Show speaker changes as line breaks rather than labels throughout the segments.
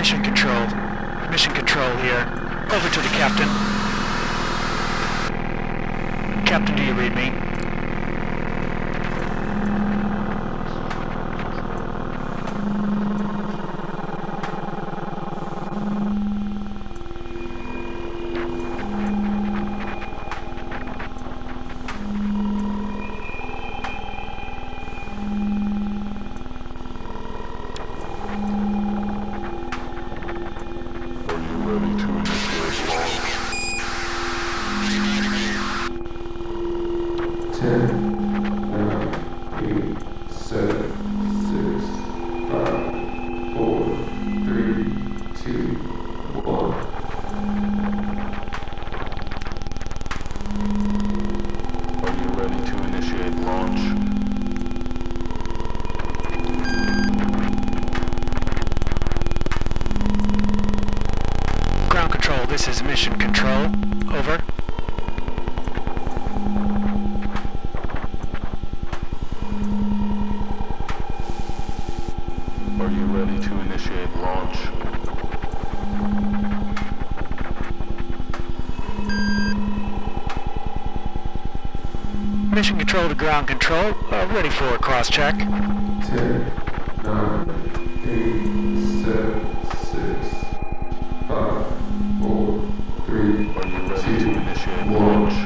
Mission control here. Over to the captain. Captain, do you read me? This is Mission Control. Over.
Are you ready to initiate launch?
Mission Control to Ground Control. Ready for a cross-check.
10, 9, 8, 7, 6, 5, 4, 3,
Are you ready
2,
to initiate
1.
launch?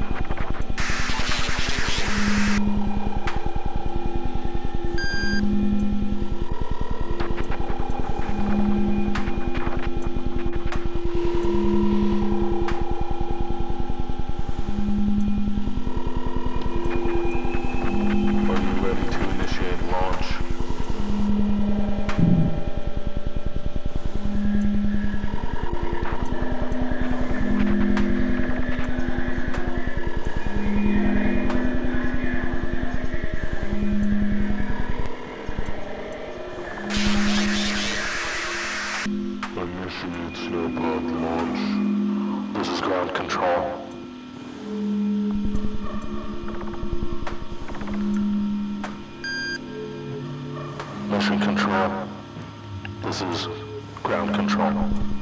Are you ready to initiate launch? Initiate snowpod launch. This is ground control. Mission control. This is ground control.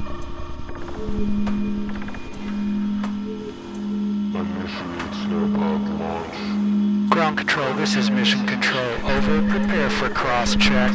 Initiate snowpod launch.
Ground Control, this is Mission Control. Over. Prepare for cross-check.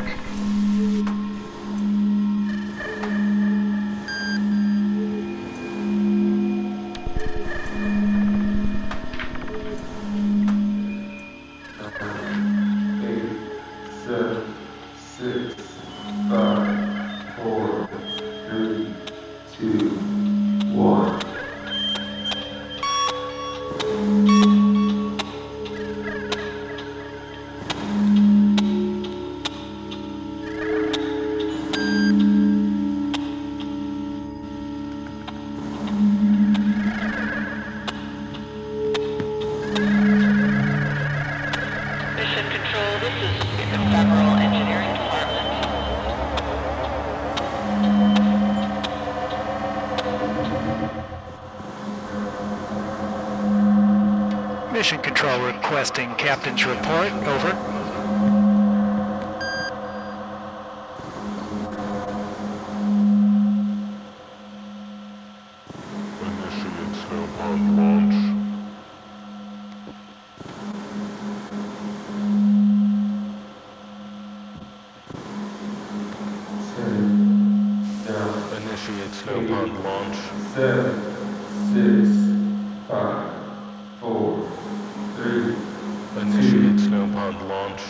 Mission Control, this is Federal Engineering Department.
Mission Control requesting Captain's report. Over.
Initiate snowpod launch. Initiate snowpod launch.
7, 6, 5, 4, 3,
Initiate snowpod launch.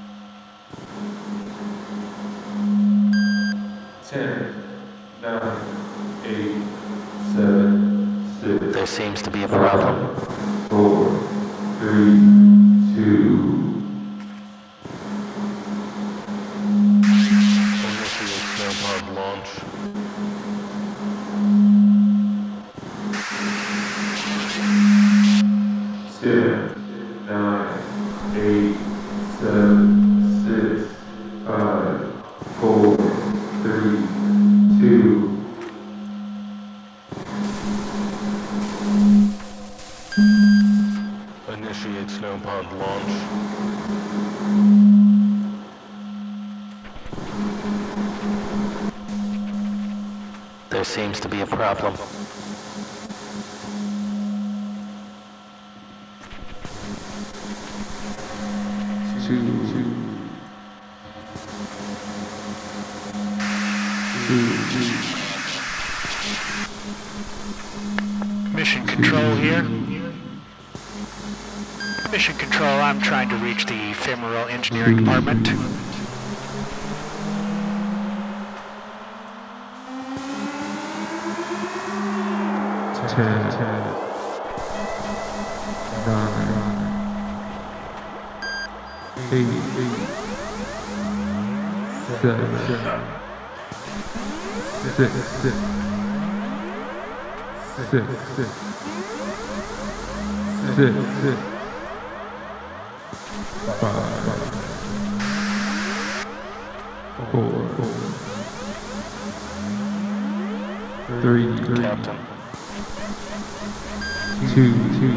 10, 9, 8, 7, 6,
There seems to be a problem.
4, 3, 2,
Initiate snowpod launch.
Ten, 9, 8, 7, 6, 5, 4, 3, 2.
Initiate snowpod launch. There seems to be a problem.
Mission Control here. Mission Control, I'm trying to reach the Ephemeral Engineering Department.
Captain.
2.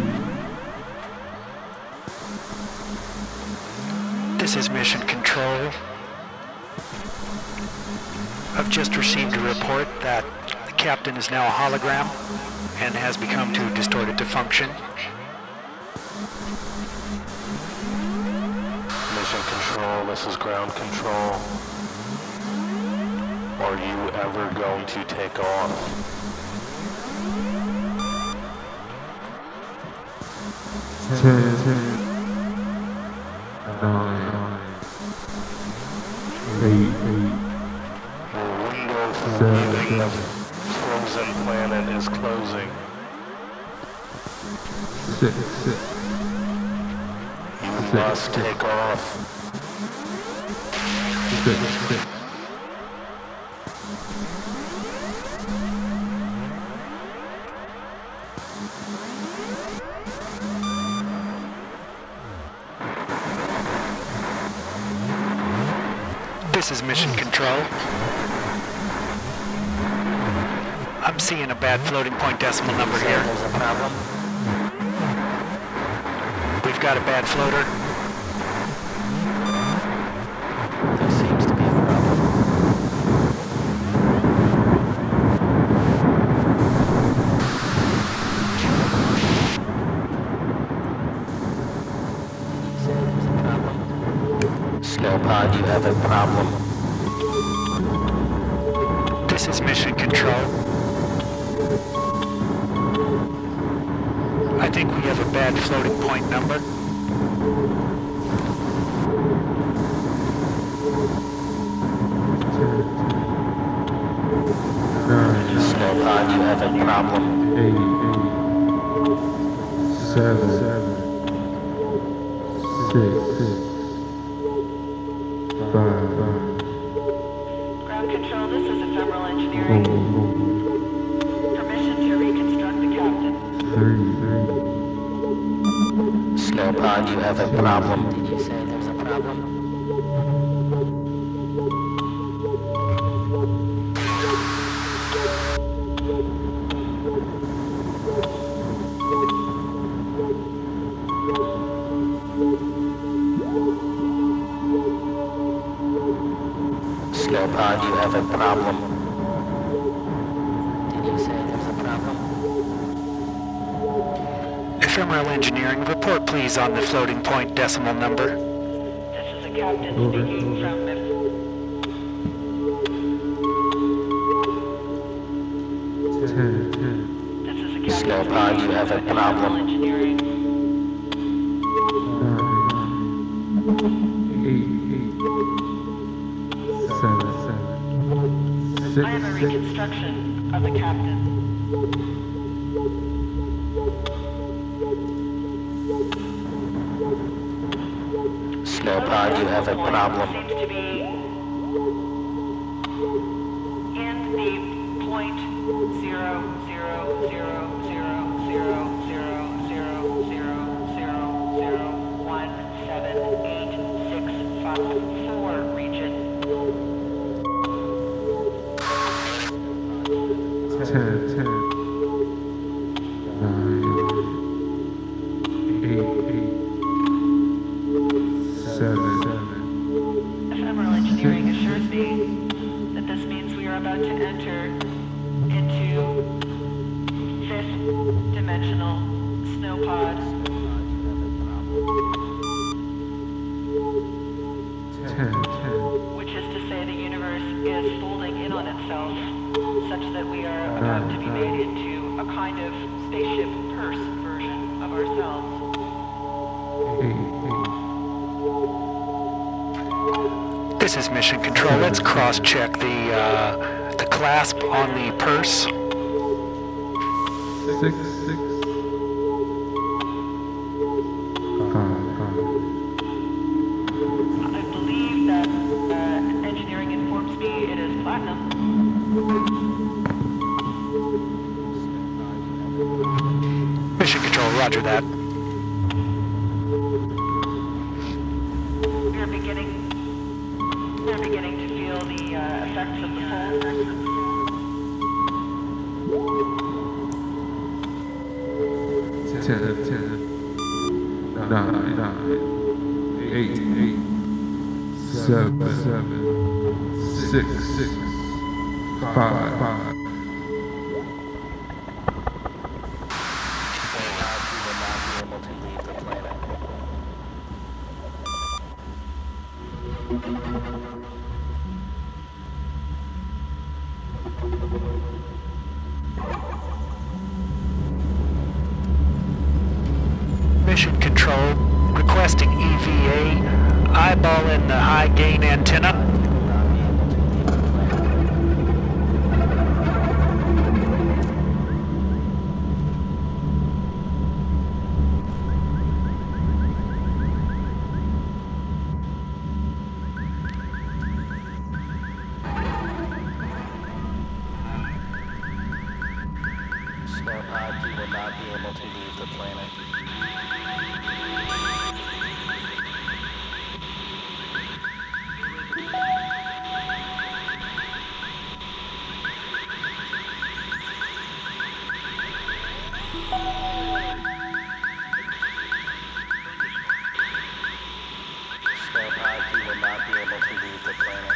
This is Mission Control. I've just received a report that the captain is now a hologram and has become too distorted to function.
Mission Control, this is ground control. Are you ever going to take off?
10, 9, 8,
The window for
7,
leaving the frozen planet is closing.
6,
You must take off.
6.
This is Mission Control. I'm seeing a bad floating point decimal number here.
There's a problem.
We've got a bad floater.
There seems to be a problem. Snowpod, you have a problem.
This is Mission Control. I think we have a bad floating point number.
Snowpod, you have a problem.
8, 7, 6, 5,
Ground control, this is Ephemeral Engineering. Permission to reconstruct the captain.
3.
Snowpod, you have a problem. Did you say there's a problem? Snowpod, you have a problem. Did you say there's a problem?
Ephemeral Engineering, report please on the floating point decimal number.
This is the captain speaking from This is the captain
Snowpod, you have a
Ephemeral
problem.
Engineering.
8, 7,
I have a reconstruction of the captain.
Snowpod, you have a problem.
Seems to be in the point 0.00000000178654 region.
10, 9, 8, 7,
Ephemeral Engineering assures me that this means we are about to enter pod.
10,
Which is to say the universe is folding in on itself, such that we are about to be made into a kind of spaceship purse version of ourselves.
8,
This is Mission Control. Let's cross-check the clasp on the purse.
6, 5.
I believe that engineering informs me it is platinum.
Mission Control, roger that.
We're beginning to feel the effects of the fold.
10, 9, 8, 7, 6, 5.
Mission Control, requesting EVA, eyeballing the high gain antenna.
Starpod 2 will not be able to leave the planet. Starpod 2 will not be able to leave the planet.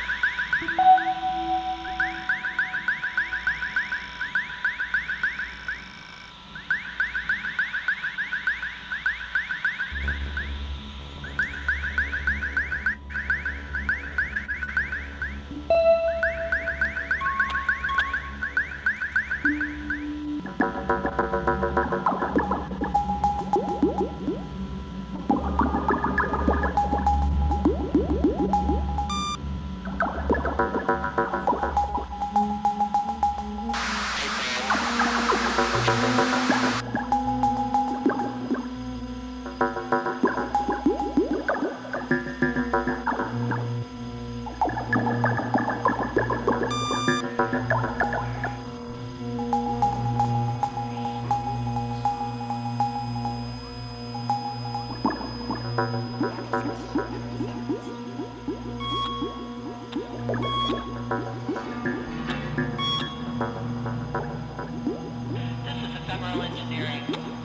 This is ephemeral engineering.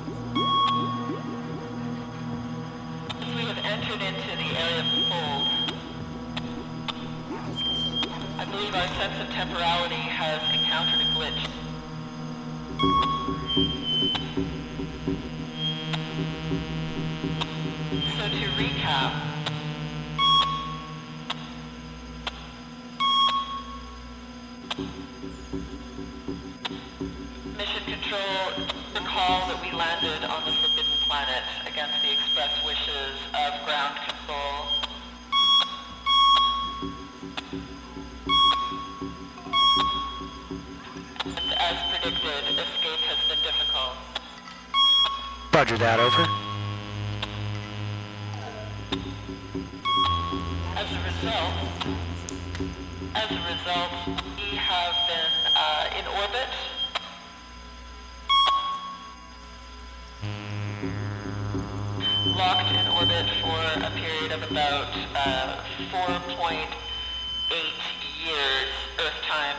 As we have entered into the area of the fold, I believe our sense of temporality has encountered a glitch. So to recap, Mission Control, recall that we landed on the Forbidden Planet against the express wishes of ground control. And as predicted, escape has been difficult.
Roger that, over.
As a result, we have been in orbit. Locked in orbit for a period of about 4.8 years Earth time.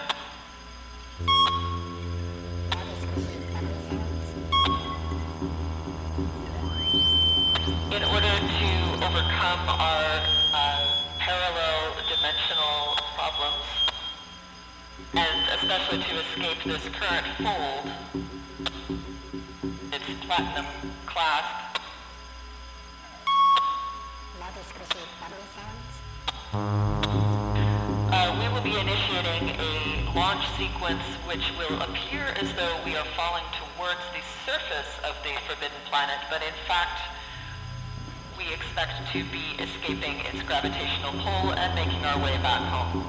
In order to overcome our parallel dimensional problems, and especially to escape this current fold, it's platinum class. We will be initiating a launch sequence which will appear as though we are falling towards the surface of the Forbidden Planet, but in fact, we expect to be escaping its gravitational pull and making our way back home.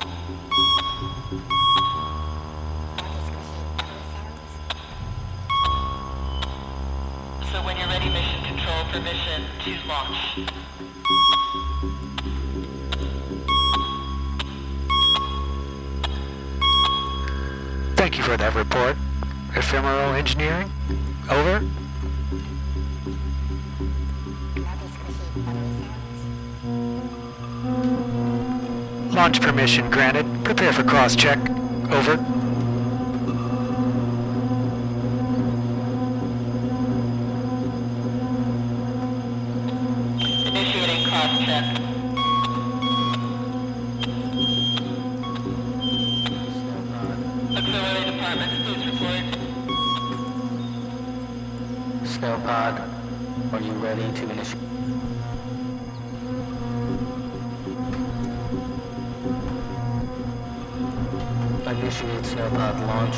So when you're ready, Mission Control, permission to launch.
Thank you for that report. Ephemeral Engineering? Over. Launch permission granted. Prepare for cross-check. Over.
Initiating cross-check. Auxiliary departments, please report.
Snowpod, are you ready to initiate? Initiate Snowpod launch.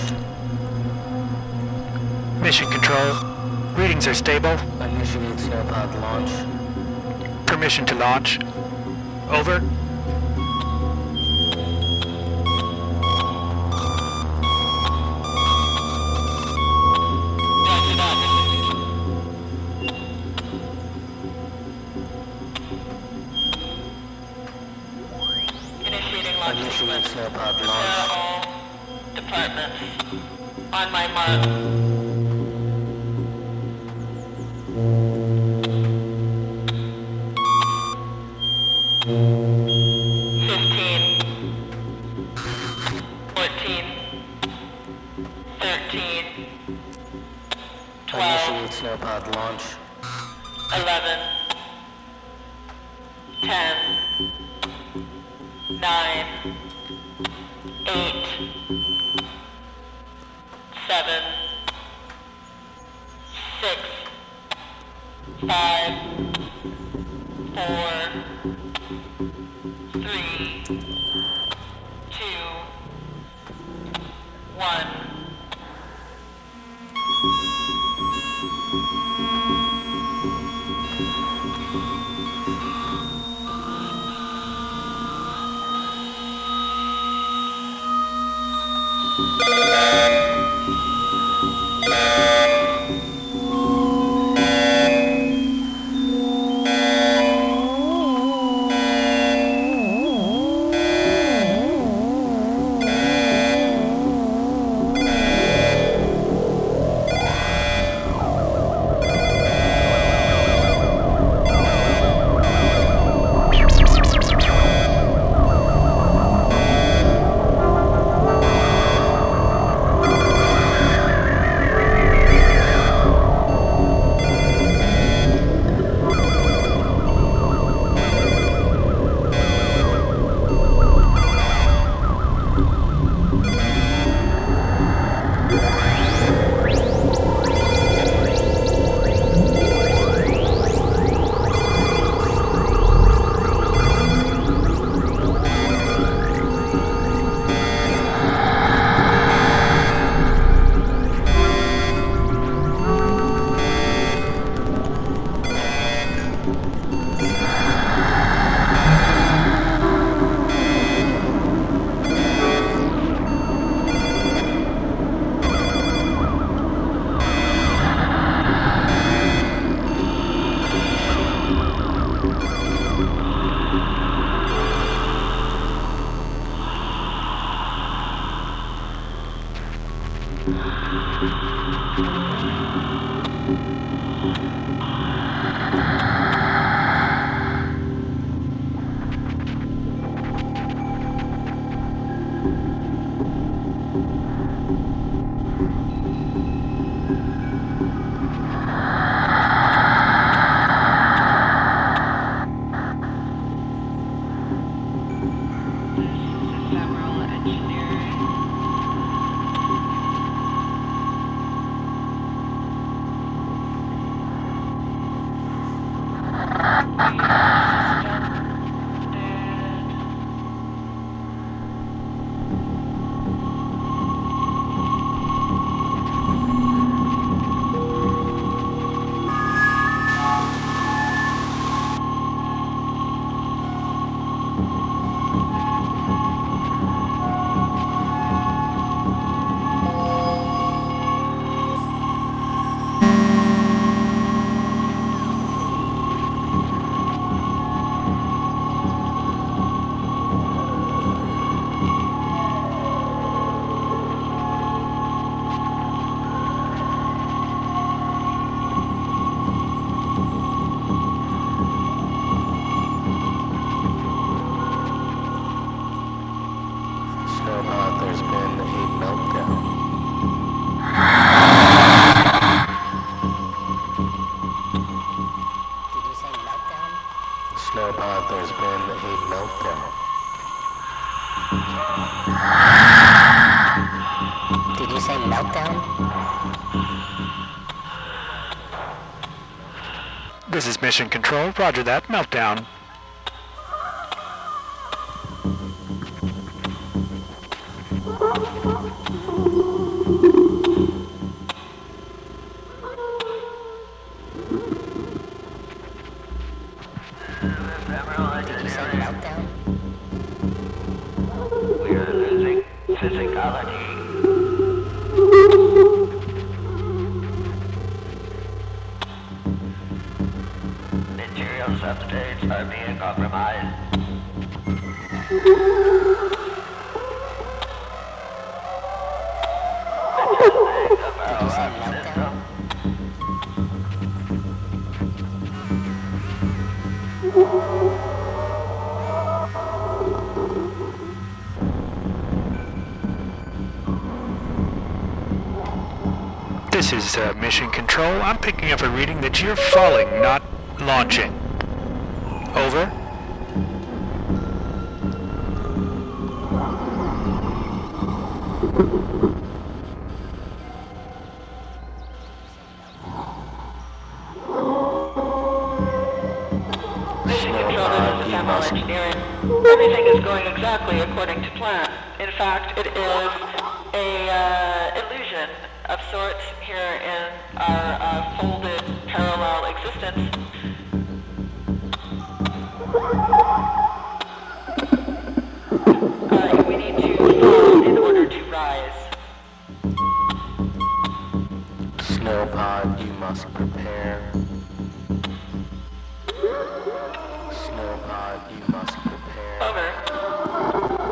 Mission Control. Readings are stable.
Initiate Snowpod launch.
Permission to launch. Over.
Roger that. Initiating launch
Initiate
sequence.
Snowpod
Prepare
launch.
all departments. On my mark. 15, 14, 13, 12,
Initiate Snowpod launch.
11, 10, 9, 8, 7, 6, 5, 4, 3, 2, 1.
Did you say meltdown?
This is Mission Control. Roger that. Meltdown.
Did you say meltdown?
We are losing physicality. Material substrates are being compromised.
Did you say meltdown?
This is Mission Control. I'm picking up a reading that you're falling, not launching. Over.
Mission Control, this is Thermal Engineering. Everything is going exactly according to plan. In fact, it is a illusion of sorts here in our folded parallel existence. We need to fall in order to rise.
Snowpod, you must prepare. Snowpod, you must prepare.
Over.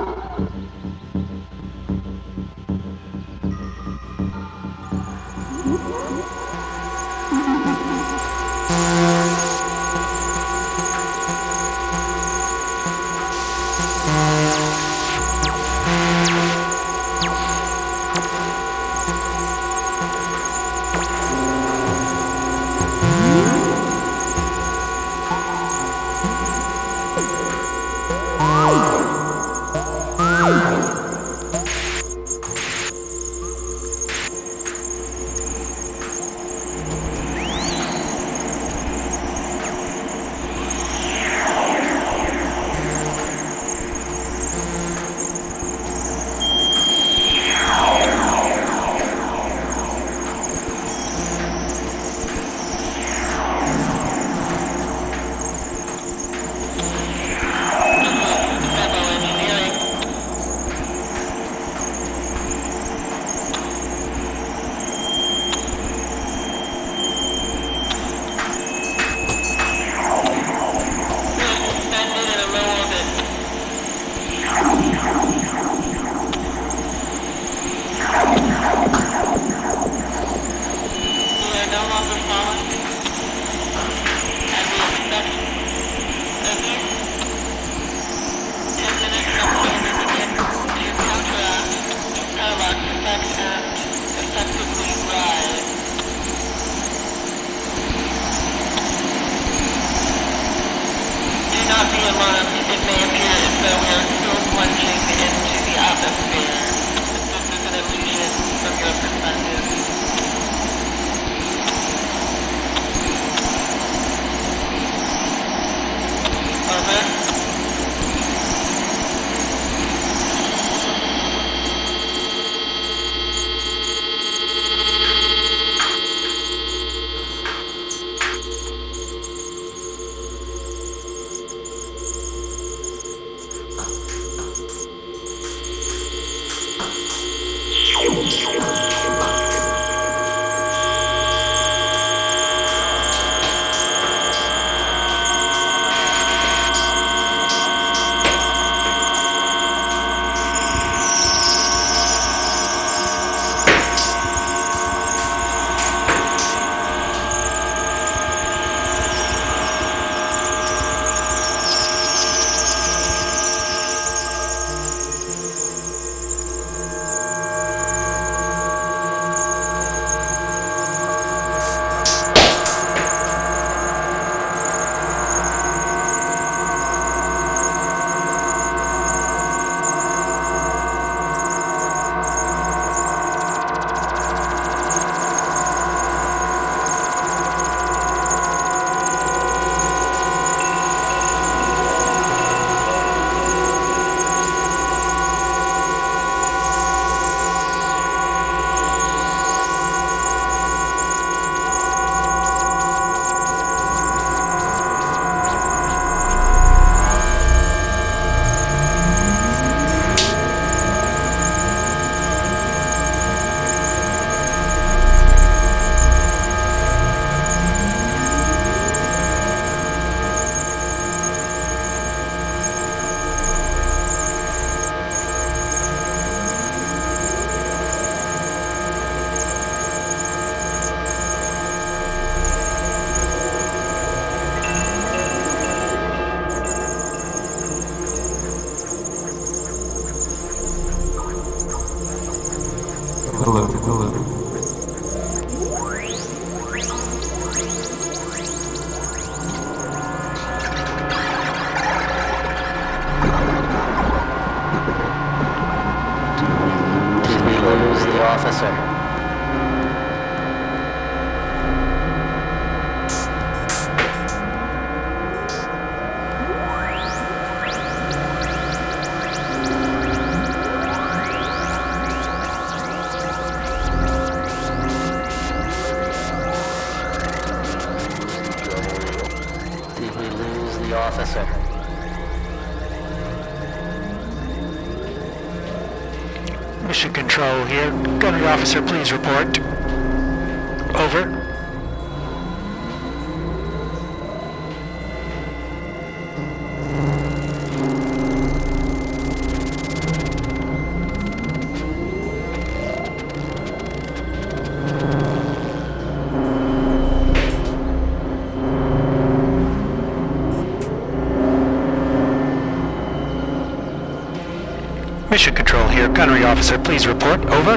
Did we lose the officer? Did we lose the officer?
Mission Control here. Gunnery officer, please report. Over. Mission Control here. Gunnery officer, please report. Over.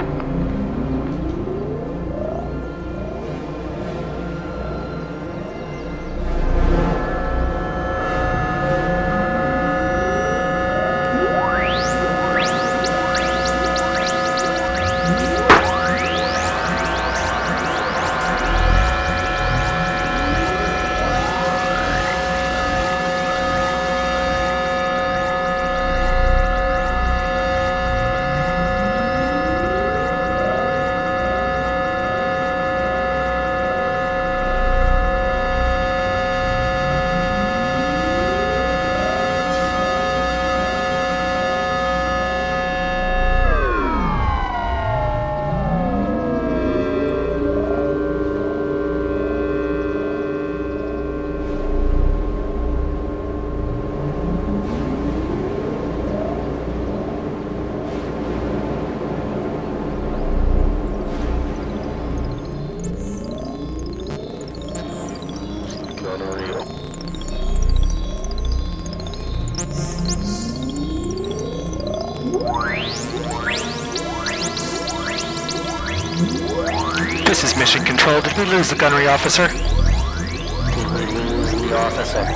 This is Mission Control. Did we lose the gunnery officer?
Did we lose the officer?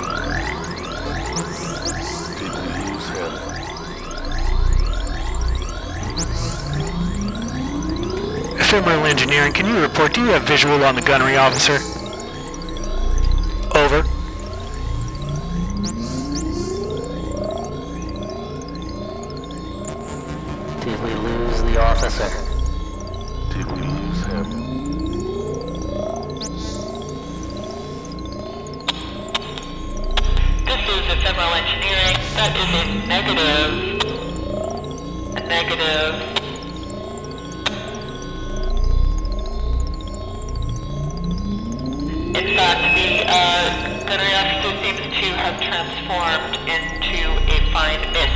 Did we lose him?
Ephemeral Engineering, can you report? Do you have visual on the gunnery officer? Over.
Did we lose the officer?
Did we lose him?
This is Ephemeral Engineering. That is a negative. A negative. In fact, the gunnery officer seems to have transformed into a fine mist.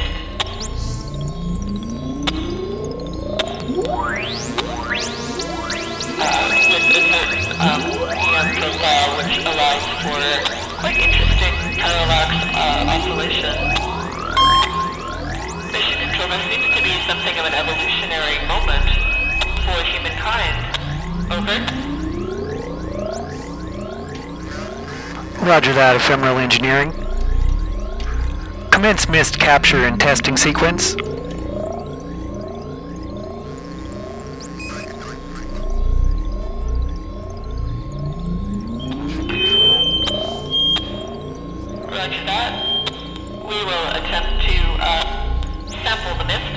With a certain EM profile which allows for quite interesting parallax oscillation. Mission Control, there seems to be something of an evolutionary moment for humankind. Over.
Roger that, Ephemeral Engineering. Commence mist capture and testing sequence.
Roger that. We will attempt to sample the mist.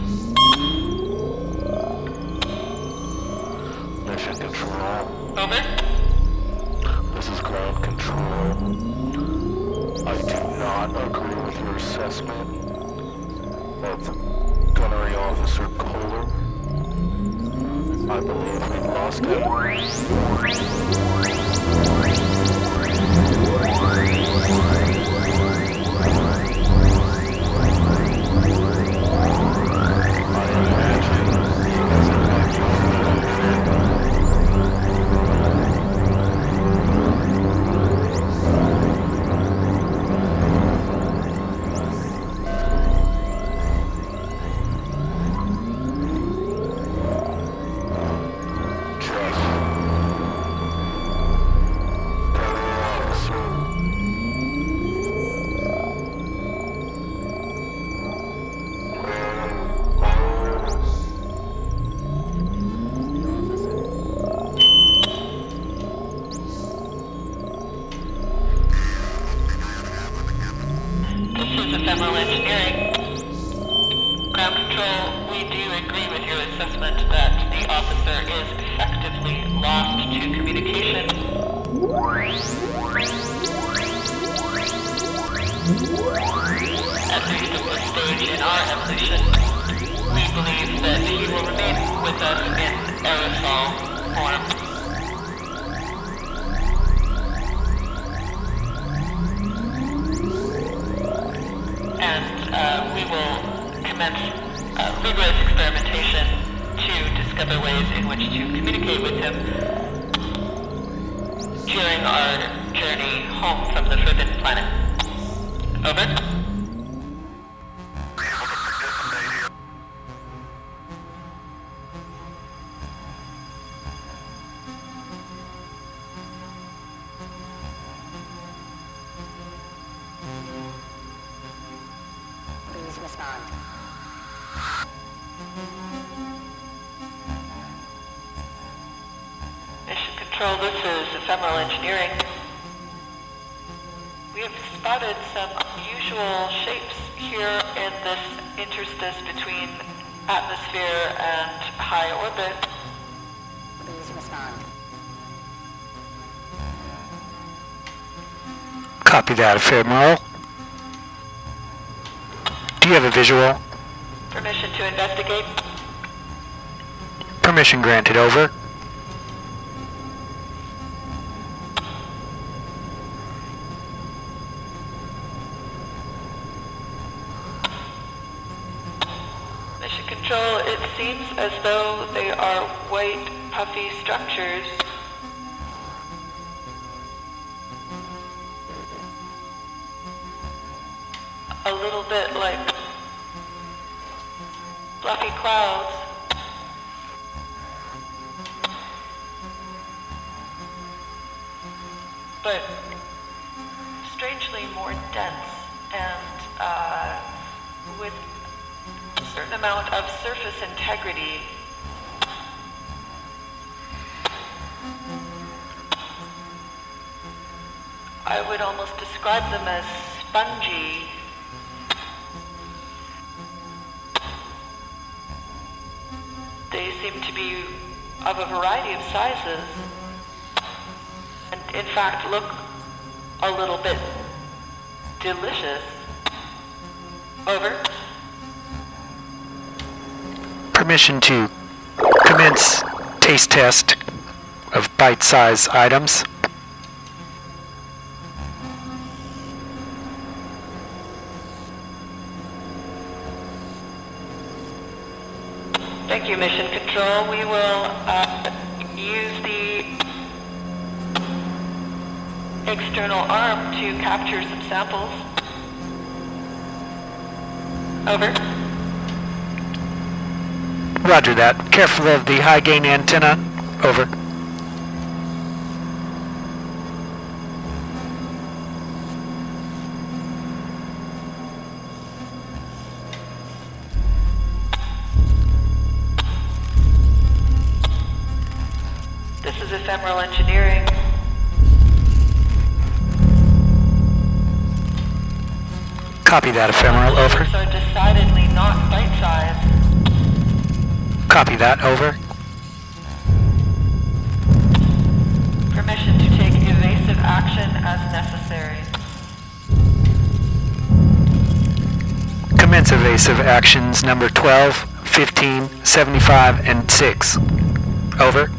Mission Control.
Over.
This is ground control. I do not agree with your assessment of Gunnery Officer Kohler. I believe we lost him.
Ephemeral Engineering. Ground Control, we do agree with your assessment that the officer is effectively lost to communication. At least at this stage in our evolution, we believe that he will remain with us in aerosol form. And we will commence rigorous experimentation to discover ways in which to communicate with him during our journey home from the Forbidden Planet. Over.
Please respond.
Mission Control, this is Ephemeral Engineering. We have spotted some unusual shapes here in this interstice between atmosphere and high orbit.
Please respond.
Copy that, Ephemeral. Do you have a visual?
Permission to investigate.
Permission granted, over.
Mission Control, it seems as though they are white, puffy structures. A little bit like fluffy clouds. But strangely more dense and with a certain amount of surface integrity. I would almost describe them as spongy. They seem to be of a variety of sizes, and in fact look a little bit delicious. Over.
Permission to commence taste test of bite-sized items.
Thank you, Mission Control. We will use the external arm to capture some samples. Over.
Roger that. Careful of the high-gain antenna. Over.
This is Ephemeral Engineering.
Copy that, Ephemeral. Over.
These are decidedly not bite-sized.
Copy that. Over.
Permission to take evasive action as necessary.
Commence evasive actions number 12, 15, 75, and 6. Over.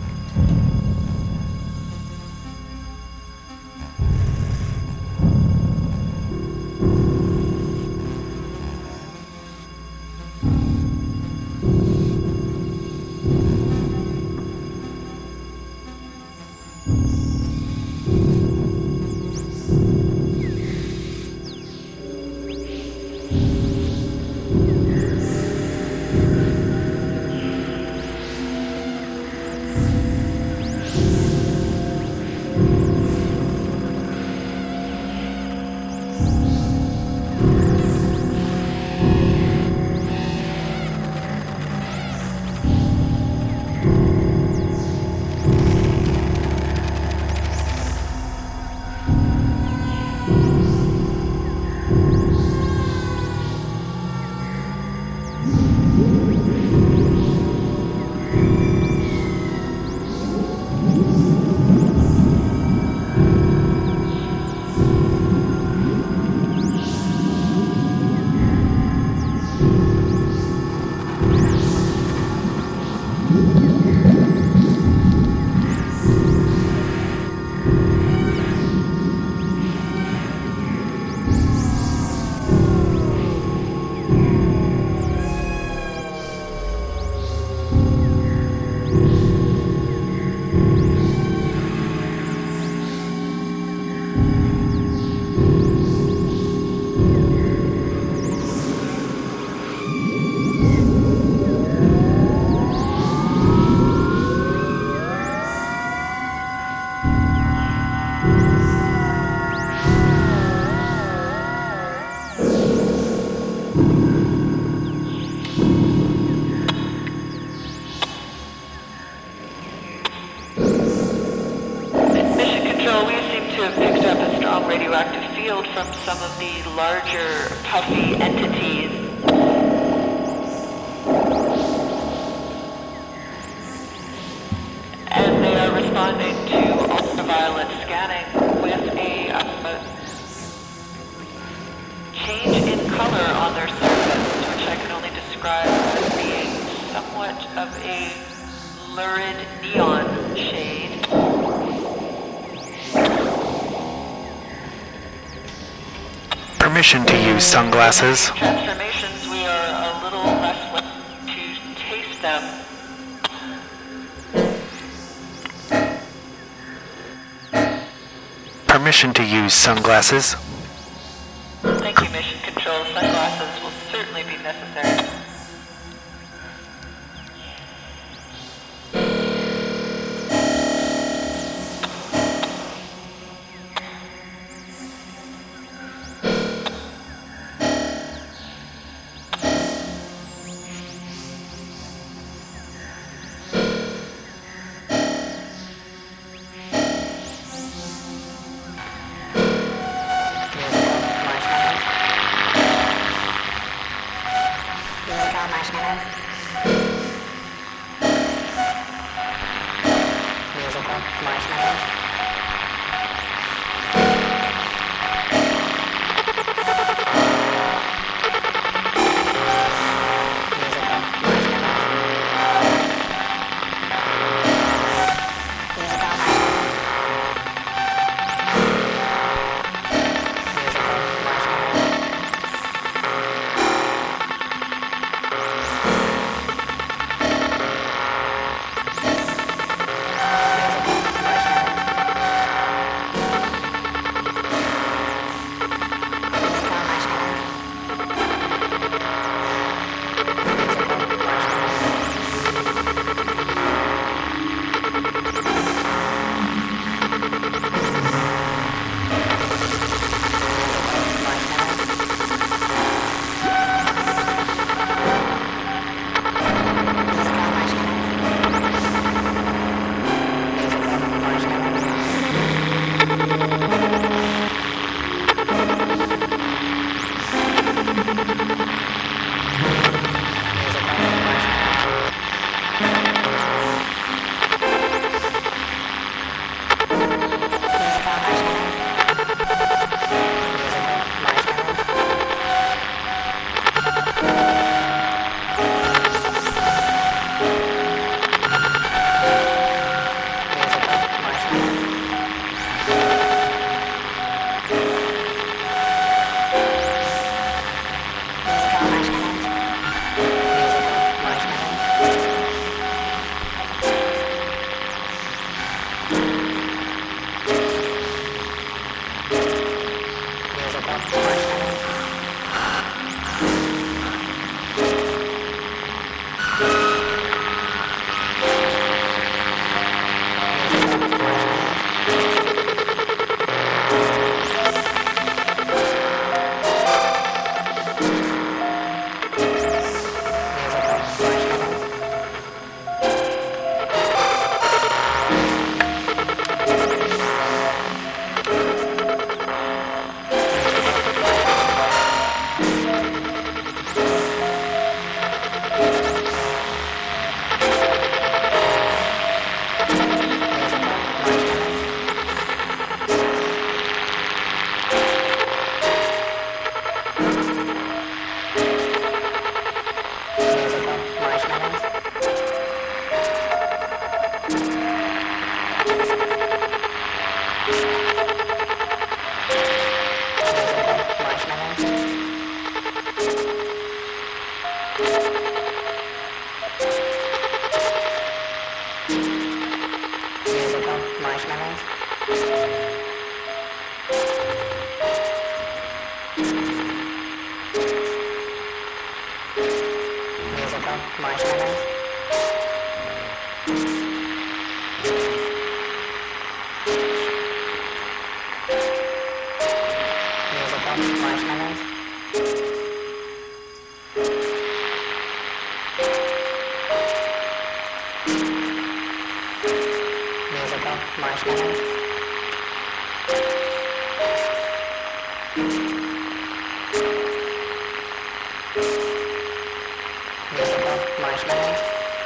from some of the larger puffy entities. And they are responding to ultraviolet scanning with a change in color on their surface, which I can only describe as being somewhat of a lurid neon shade.
Permission to use sunglasses.
Transformations, we are a little less likely to taste them.
Permission to use sunglasses.
Thank you, Mission Control. Sunglasses will certainly be necessary.
Marshmallows. Musical marshmallows.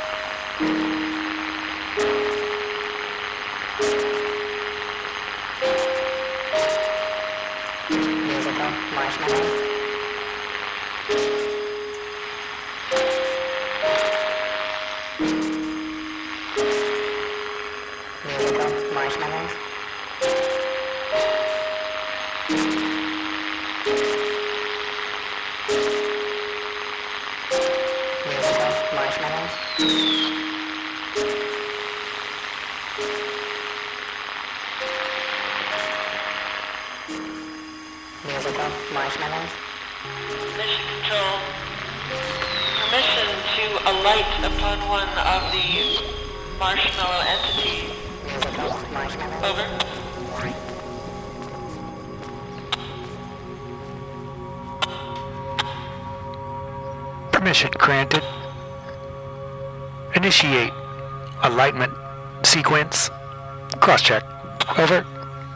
Musical marshmallows. Musical marshmallows. Musical marshmallows. Musical marshmallows.
Mission Control. Permission to alight upon one of the marshmallow entities.
Musical marshmallows.
Over.
Permission granted. Initiate alignment sequence. Cross-check. Over.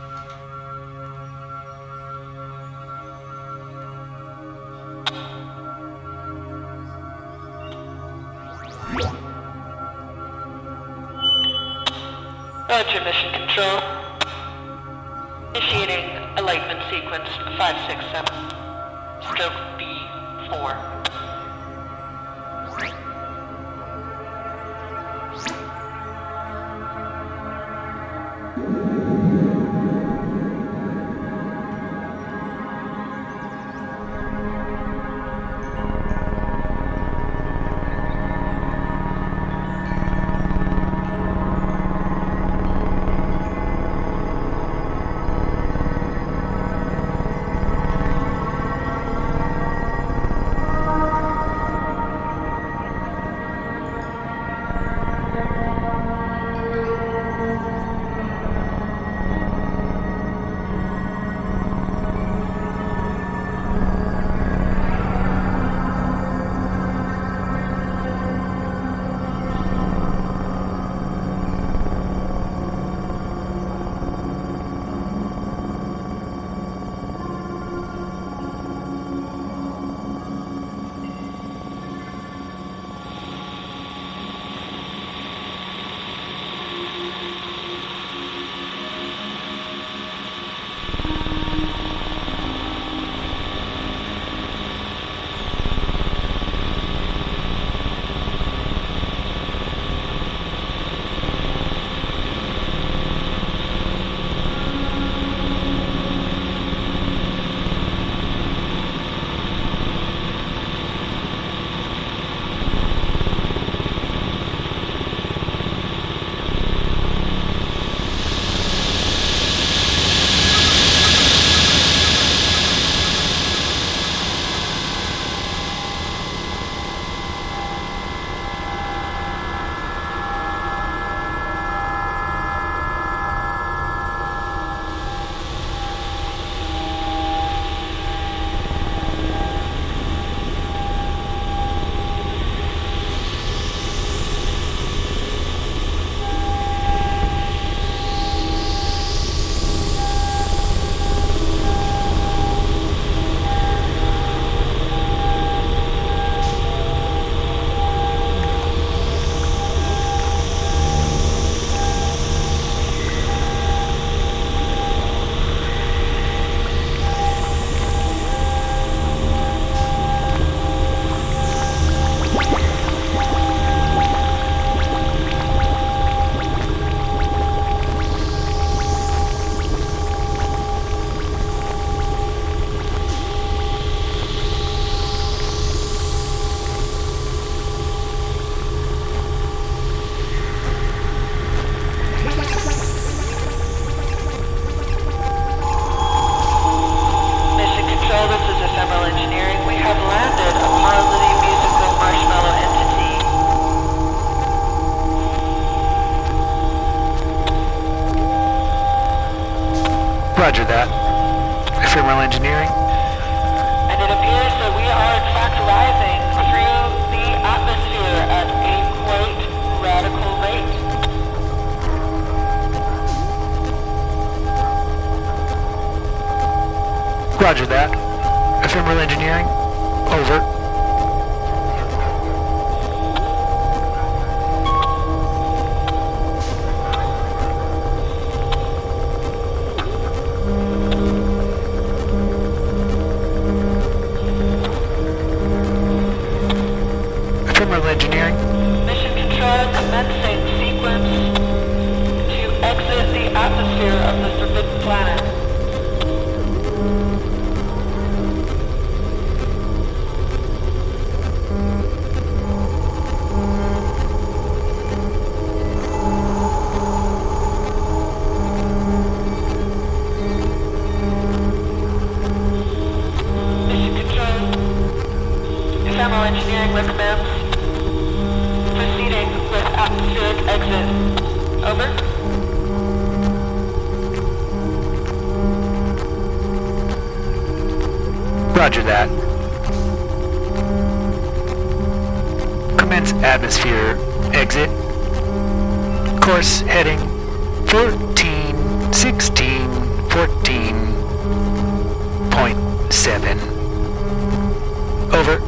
Roger, Mission Control. Initiating alignment sequence 567. Stroke B4.
Roger that. Ephemeral engineering.
And it appears that we are in fact rising through the atmosphere at a quite radical rate.
Roger that. Ephemeral engineering. Over. Ephemeral Engineering.
Mission Control commencing sequence to exit the atmosphere of the Forbidden Planet. Ephemeral Engineering recommends proceeding with atmospheric exit. Over.
Roger that. Commence atmosphere exit. Course heading 14, 16, 14.7. Over.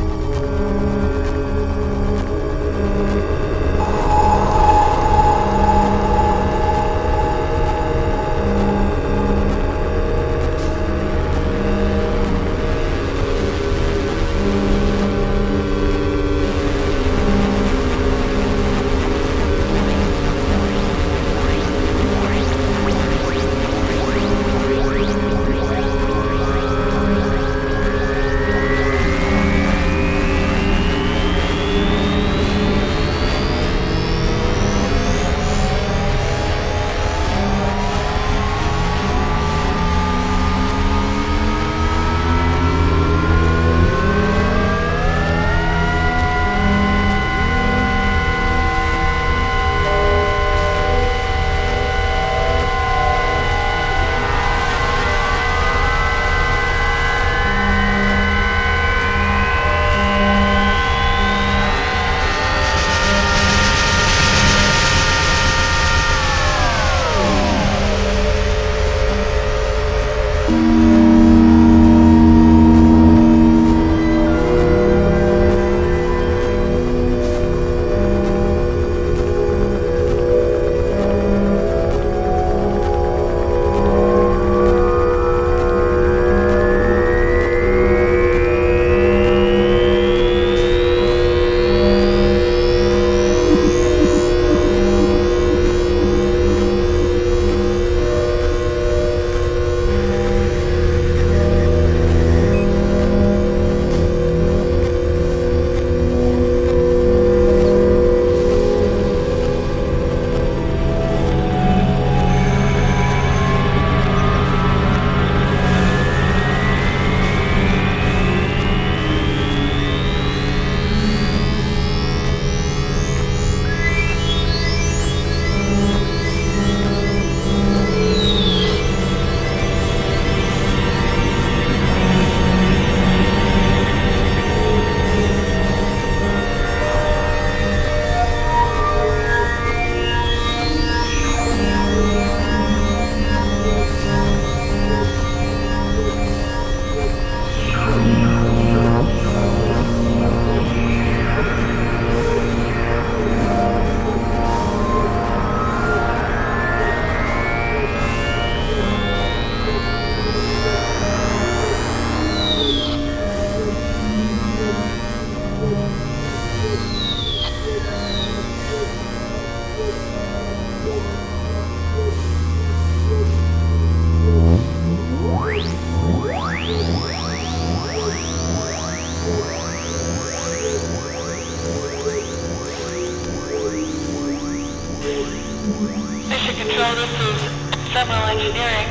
Ephemeral Engineering,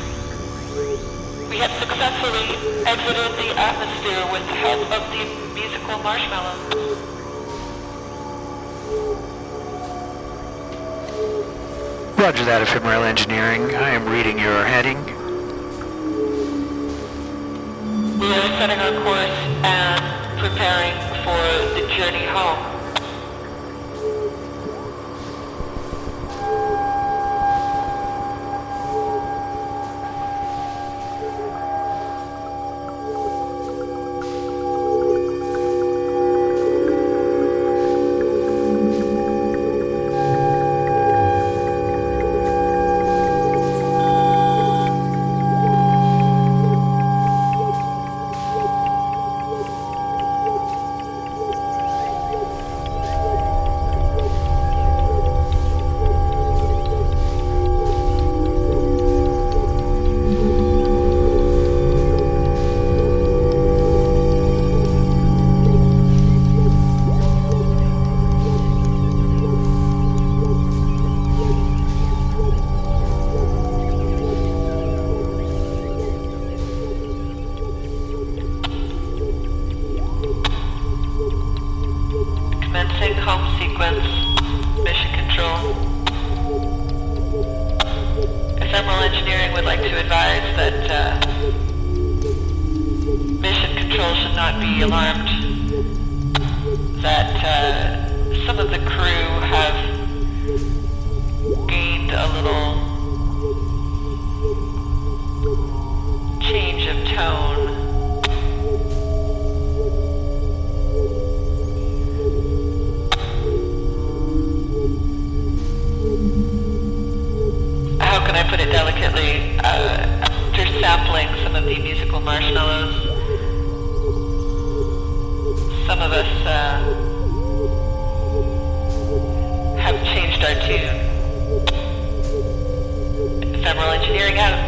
we have successfully exited the atmosphere with the help of the musical marshmallow.
Roger that, Ephemeral Engineering. I am reading your heading.
We are setting our course and preparing for the journey home. Beginning home sequence, mission control. Ephemeral Engineering would like to advise that mission control should not be alarmed. That some of the crew have gained a little change of tone. How can I put it delicately? After sampling some of the musical marshmallows, some of us have changed our tune. Ephemeral Engineering out.